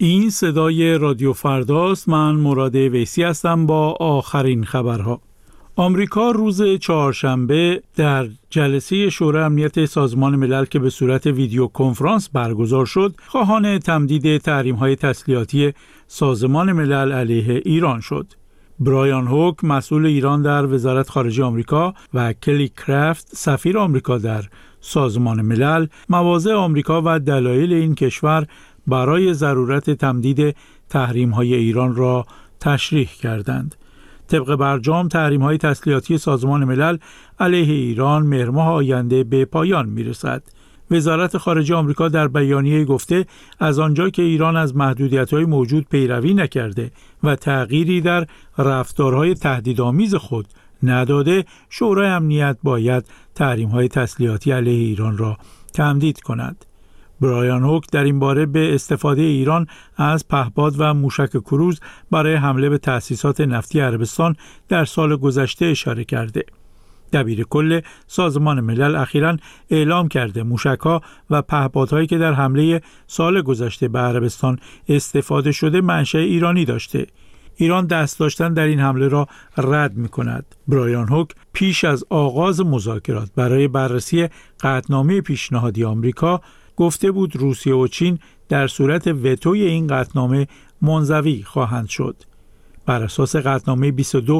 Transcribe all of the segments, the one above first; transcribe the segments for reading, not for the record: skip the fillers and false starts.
این صدای رادیو فرداست. من مراد ویسی هستم با آخرین خبرها. آمریکا روز چهارشنبه در جلسه شورای امنیت سازمان ملل که به صورت ویدیو کنفرانس برگزار شد، خواهان تمدید تحریم‌های تسلیحاتی سازمان ملل علیه ایران شد. برایان هوک، مسئول ایران در وزارت خارجه آمریکا، و کلی کرافت، سفیر آمریکا در سازمان ملل، مواضع آمریکا و دلایل این کشور برای ضرورت تمدید تحریم‌های ایران را تشریح کردند. طبق برجام تحریم‌های تسلیحاتی سازمان ملل علیه ایران مهر ماه آینده به پایان می‌رسد. وزارت خارجه آمریکا در بیانیه گفته از آنجا که ایران از محدودیت‌های موجود پیروی نکرده و تغییری در رفتارهای تهدیدآمیز خود نداده، شورای امنیت باید تحریم‌های تسلیحاتی علیه ایران را تمدید کند. برایان هوک در این باره به استفاده ایران از پهپاد و موشک کروز برای حمله به تأسیسات نفتی عربستان در سال گذشته اشاره کرده. دبیر کل سازمان ملل اخیراً اعلام کرده موشک‌ها و پهپادهایی که در حمله سال گذشته به عربستان استفاده شده منشأ ایرانی داشته. ایران دست داشتن در این حمله را رد می‌کند. برایان هوک پیش از آغاز مذاکرات برای بررسی قطعنامه پیشنهادی آمریکا گفته بود روسیه و چین در صورت وتوی این قطعنامه منزوی خواهند شد. بر اساس قطعنامه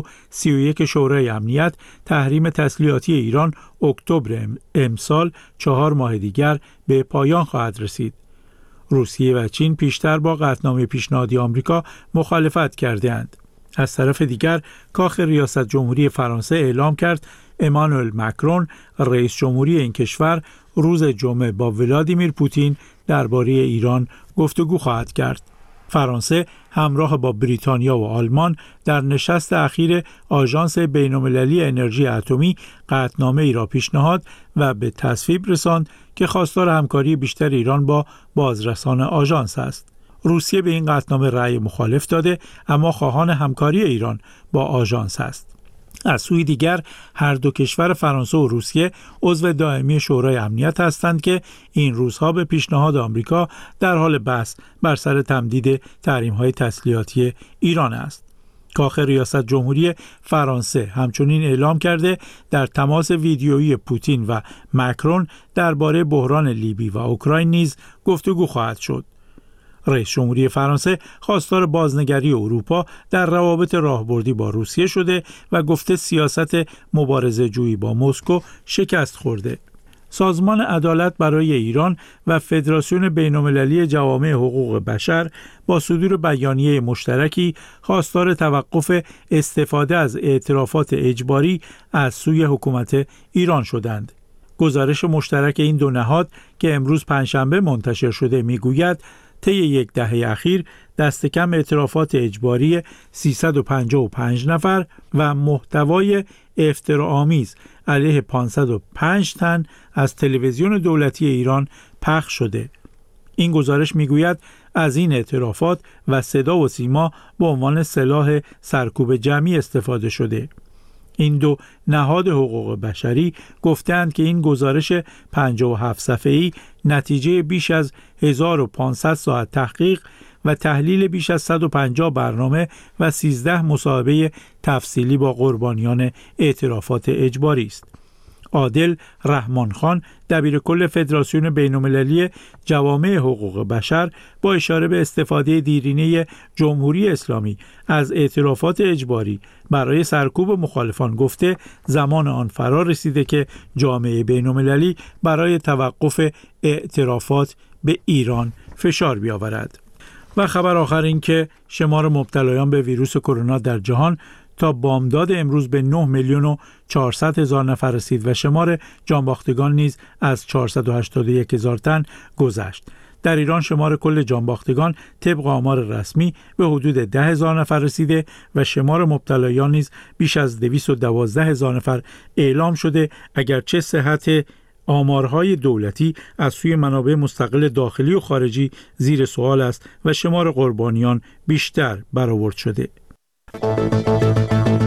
2231 شورای امنیت، تحریم تسلیحاتی ایران اکتبر امسال 4 ماه دیگر به پایان خواهد رسید. روسیه و چین پیشتر با قطعنامه پیشنهادی آمریکا مخالفت کرده‌اند. از طرف دیگر کاخ ریاست جمهوری فرانسه اعلام کرد امانوئل مکرون، رئیس جمهوری این کشور، روز جمعه با ولادیمیر پوتین درباره ایران گفتگو خواهد کرد. فرانسه همراه با بریتانیا و آلمان در نشست اخیر آژانس بین‌المللی انرژی اتمی قطعنامه ای را پیشنهاد و به تصویب رساند که خواستار همکاری بیشتر ایران با بازرسان آژانس است. روسیه به این قطعنامه رأی مخالف داده، اما خواهان همکاری ایران با آژانس است. از سوی دیگر هر دو کشور فرانسه و روسیه عضو دائمی شورای امنیت هستند که این روزها به پیشنهاد آمریکا در حال بحث بر سر تمدید تحریم‌های تسلیحاتی ایران است. کاخ ریاست جمهوری فرانسه همچنین اعلام کرده در تماس ویدیویی پوتین و مکرون درباره بحران لیبی و اوکراین نیز گفتگو خواهد شد. رئیس جمهوری فرانسه خواستار بازنگری اروپا در روابط راهبردی با روسیه شده و گفته سیاست مبارزه جویی با مسکو شکست خورده. سازمان عدالت برای ایران و فدراسیون بین‌المللی جوامع حقوق بشر با صدور بیانیه مشترکی خواستار توقف استفاده از اعترافات اجباری از سوی حکومت ایران شدند. گزارش مشترک این دو نهاد که امروز پنجشنبه منتشر شده میگوید طی یک دهه اخیر دست کم اعترافات اجباری 355 نفر و محتوای افتراآمیز علیه 505 تن از تلویزیون دولتی ایران پخش شده. این گزارش میگوید از این اعترافات و صدا و سیما به عنوان سلاح سرکوب جمعی استفاده شده. این دو نهاد حقوق بشری گفتند که این گزارش 57 صفحه‌ای نتیجه بیش از 1500 ساعت تحقیق و تحلیل بیش از 150 برنامه و 13 مصاحبه تفصیلی با قربانیان اعترافات اجباری است. عادل رحمانخان، دبیر کل فدراسیون بین‌المللی جوامع حقوق بشر، با اشاره به استفاده دیرینه جمهوری اسلامی از اعترافات اجباری برای سرکوب مخالفان گفته زمان آن فرا رسیده که جامعه بین‌المللی برای توقف اعترافات به ایران فشار بیاورد. و خبر آخر این که شمار مبتلایان به ویروس کرونا در جهان تا بامداد امروز به 9,400,000 نفر رسید و شمار جانباختگان نیز از 481,000 تن گذشت. در ایران شمار کل جانباختگان طبق آمار رسمی به حدود 10,000 نفر رسیده و شمار مبتلایان نیز بیش از 212,000 نفر اعلام شده، اگرچه صحت آمارهای دولتی از سوی منابع مستقل داخلی و خارجی زیر سوال است و شمار قربانیان بیشتر برآورد شده.